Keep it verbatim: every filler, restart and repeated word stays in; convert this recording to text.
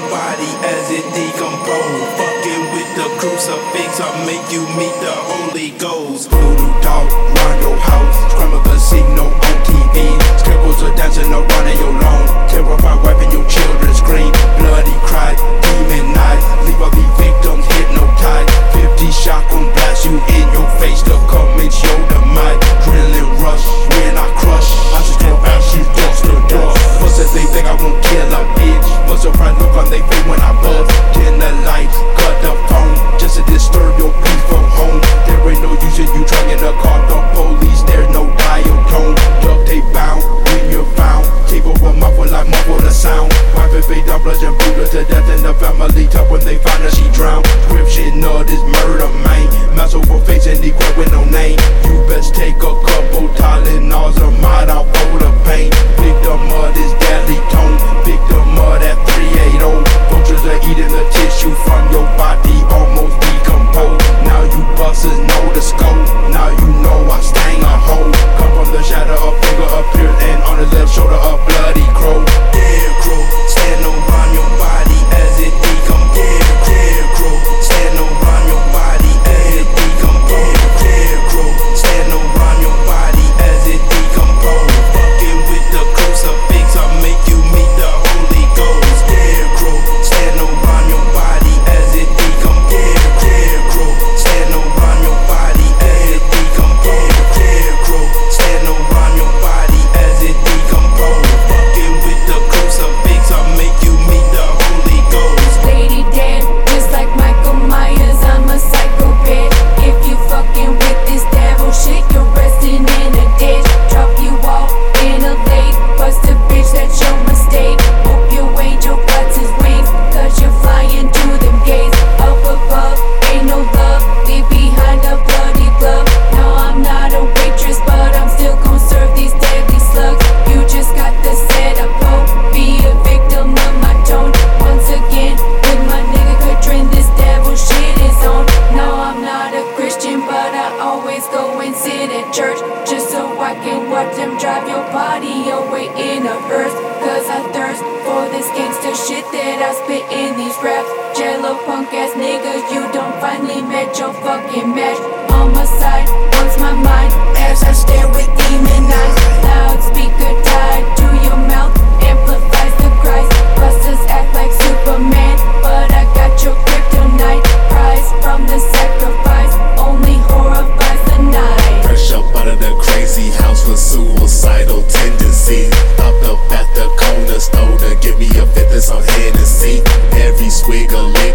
body as it decompose. Fucking with the crucifix, I'll make you meet the Holy Ghost. Voodoo dog round your house, scream a casino on T V. Scarecrows are dancing around in your lawn, terrified wiping your children scream. Bloody cry, demon eyes, leave all these victims hypnotized. Fifty shotgun blast you in your face to commence your demise. Drilling rush when I crush, I just throw ashes dust to dust. Plus as they think I won't kill a bitch, but surprise look on they face when I buzz. Dim the lights, cut the phone, just to disturb your peaceful home. There ain't no use in you trying to call the police, there's no dial tone. Duct tape bound when you're found, tape over muffle like muffle the sound. Wife and fade down, blood and brutal to death in the family top when they find her she drowned. Description of this murder, man, mess over face and equate with no name. You best take a couple Tylenols or mod out for the pain. Victim of this deadly tone, victim of that three eighty. Vultures are eating the tissue from your body, almost decomposed. Now you busters know the scope, now you know I sting a hole. Come from the shadow, a finger appears, and on his left shoulder a bloody crow. Dead crow, stand around your body as it decomposes. Dead, dead crow, stand around your body as it decomposes. Dead crow, stand around your body as it decomposes. Fucking with the crucifix, I'll make you meet the Holy Ghost. Dead crow, stand around your body as it decomposes. Dead crow, stand around your body as it decomposes. Dead crow, stand around your body as it decomposes. Fucking with the crucifix, I'll make you meet the Holy Ghost. Lady dead, just like Michael Myers, I'm a psychopath. If you fucking with this devil shit, you're resting in a ditch. Drop you off in a lake, bust a bitch, that's your mistake. Hope your angel cuts his wings, cause you're flying to them gates. Up above, ain't no love, leave behind a bloody glove. No, I'm not a waitress, but I'm still gon' serve these deadly slugs. You just got the setup, ho, be a victim of my tone. Once again, with my nigga Katrin, this devil shit is on. No, I'm not a Christian, but I always go and sit at church, just so I can watch them drive your body away in a hearse. Cause I thirst for this gangster shit that I spit in these raps. Jello punk ass niggas, you don't finally met your fucking match. On my side, wants my mind, as I stare with demon eyes. Loudspeaker tied to your mouth, amplifies the cries. Busters act like Superman, but I got your kryptonite. Prize from the sacrifice, only horrifies the night. Fresh up out of the crazy house with suicidal tendencies. Stopped up at the corner store to give me a fifth of some Hennessy. Every squig a lick